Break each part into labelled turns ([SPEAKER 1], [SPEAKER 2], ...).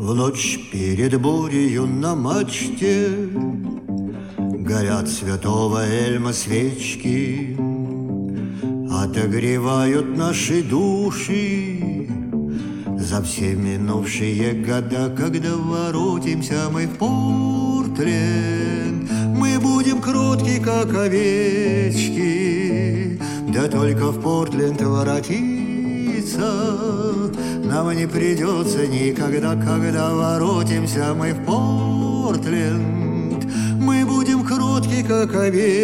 [SPEAKER 1] В ночь перед бурею на мачте горят святого Эльма свечки, отогревают наши души за все минувшие года. Когда воротимся мы в Портленд, мы будем кротки, как овечки. Да только в Портленд воротиться нам не придется никогда. Когда воротимся мы в Портленд, мы будем кротки, как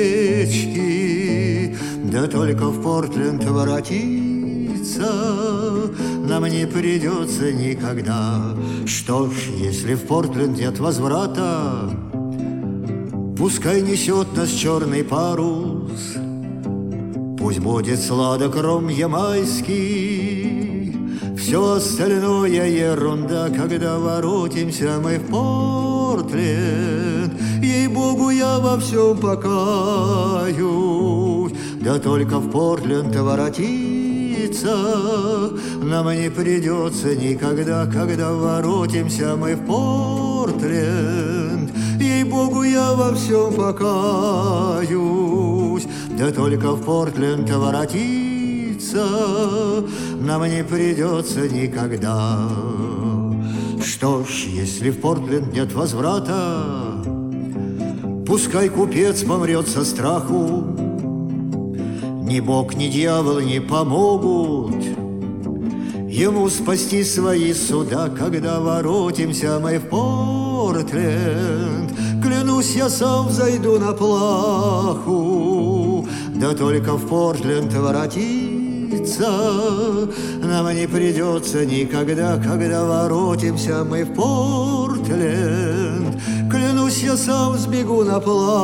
[SPEAKER 1] овечки. Да только в Портленд воротиться нам не придется никогда. Что ж, если в Портленд нет возврата, пускай несет нас черный парус, пусть будет сладок ром ямайский, все остальное ерунда. Когда воротимся мы в Портленд, ей-богу, я во всем покаюсь. Да только в Портленд воротиться нам не придется никогда. Когда воротимся мы в Портленд, ей-богу, я во всем покаюсь. Да только в Портленд воротиться нам не придется никогда. Что ж, если в Портленд нет возврата, пускай купец помрет со страху. Ни бог, ни дьявол не помогут ему спасти свои суда. Когда воротимся мы в Портленд, клянусь, я сам взойду на плаху. Да только в Портленд воротиться нам не придется никогда. Когда воротимся мы в Портленд, клянусь, я сам сбегу на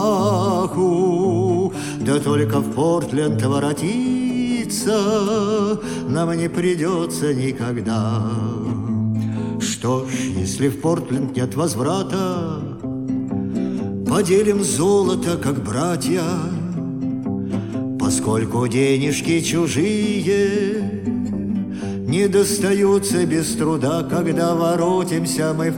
[SPEAKER 1] плаху. Да только в Портленд воротиться нам не придется никогда. Что ж, если в Портленд нет возврата, поделим золото, как братья, поскольку денежки чужие не достаются без труда. Когда воротимся мы в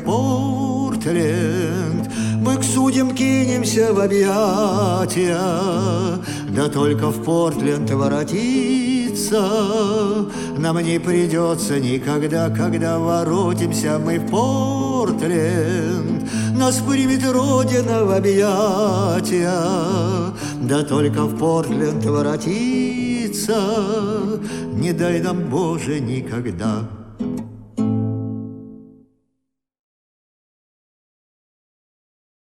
[SPEAKER 1] Портленд, мы к судьям кинемся в объятия. Да только в Портленд воротиться нам не придется никогда. Когда воротимся мы в Портленд, нас примет Родина в объятия. Да только в Портленд воротиться не дай нам, Боже, никогда.